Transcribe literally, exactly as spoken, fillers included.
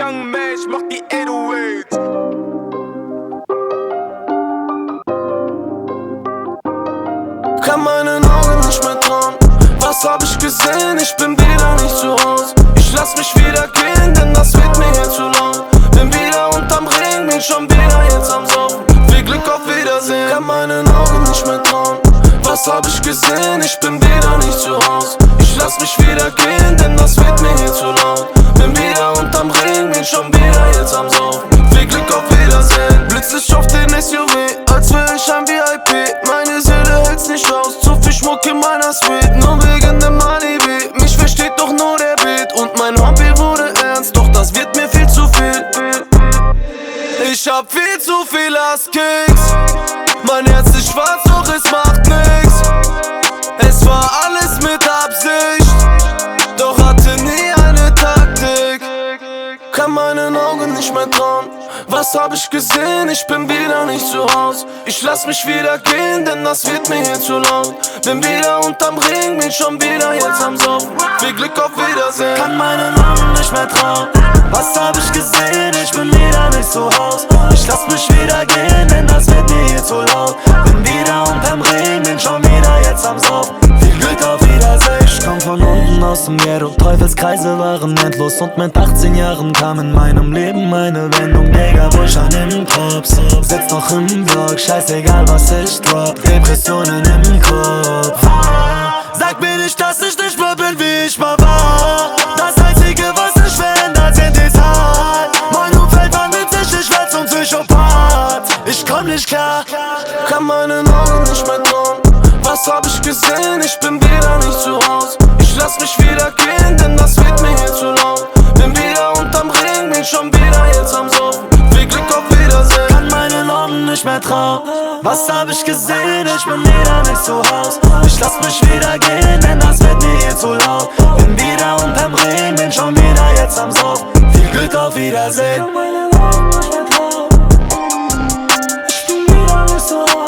Young Mesh macht die acht null acht. Kann meinen Augen nicht mehr trauen. Was hab ich gesehen? Ich bin wieder nicht zu Haus. Ich lass mich wieder gehen, denn das wird mir hier zu laut. Bin wieder unterm Ring, bin schon wieder jetzt am Saufen. Viel Glück, auf Wiedersehen. Kann meinen Augen nicht mehr trauen. Was hab ich gesehen? Ich bin wieder nicht zu Haus. Ich lass mich wieder gehen, denn das wird mir hier zu laut. Bin wieder unterm Ring, bin schon wieder jetzt am Saufen. Viel Glück, auf Wiedersehen. Blitzlicht auf den S U V, als wär ich ein V I P. Meine Seele hält's nicht aus, zu viel Schmuck in meiner Suite. Nur wegen dem Alibi, mich versteht doch nur der Beat. Und mein Hobby wurde ernst, doch das wird mir viel zu viel. Ich hab viel zu viel Astkicks. Mein Herz ist schwarz, doch es macht nix. Es war alles mit Absicht, doch hatte nie eine Taktik. Kann meinen Augen nicht mehr trauen. Was hab ich gesehen? Ich bin wieder nicht zu Haus. Ich lass mich wieder gehen, denn das wird mir hier zu laut. Bin wieder unterm Ring, bin schon wieder jetzt am Saufen. Viel Glück, auf Wiedersehen. Kann meinen Augen nicht mehr trauen. Was hab ich gesehen? Ich bin wieder nicht zu Haus. Ich lass mich wieder gehen, denn das wird mir hier zu laut. Bin wieder unterm Ring, bin schon wieder jetzt am Saufen. Viel Glück, auf Wiedersehen. Ich komm von unten aus dem Ghetto. Teufelskreise waren endlos und mit achtzehn Jahren kam in meinem Leben meine Wendung. Digga, Bullshit im Kopf, sitz noch im Block, scheißegal was ich drop. Depressionen im Kopf. Sag mir nicht, dass ich nicht mehr bin, wie ich mal war. Das einzige, was sich verändert, sind die Zahlen. Mein Umfeld wandelt sich, ich werd zum Psychopath. Ich komm nicht klar. Kann meinen Augen nicht mehr trauen. Was hab ich gesehen? Ich bin wieder nicht zu Haus. Ich lass mich wieder gehen, denn das wird mir hier zu laut. Bin wieder unterm Ring, bin schon wieder jetzt am Saufen. Viel Glück, auf Wiedersehen. Kann meinen Augen nicht mehr trauen. Was hab ich gesehen? Ich bin wieder nicht zu Haus. Ich lass mich wieder gehen, denn das wird mir hier zu laut. Bin wieder unterm Ring, bin schon wieder jetzt am Saufen. Viel Glück, auf Wiedersehen. Kann meinen Augen nicht mehr trauen. Ich bin wieder nicht zu Haus.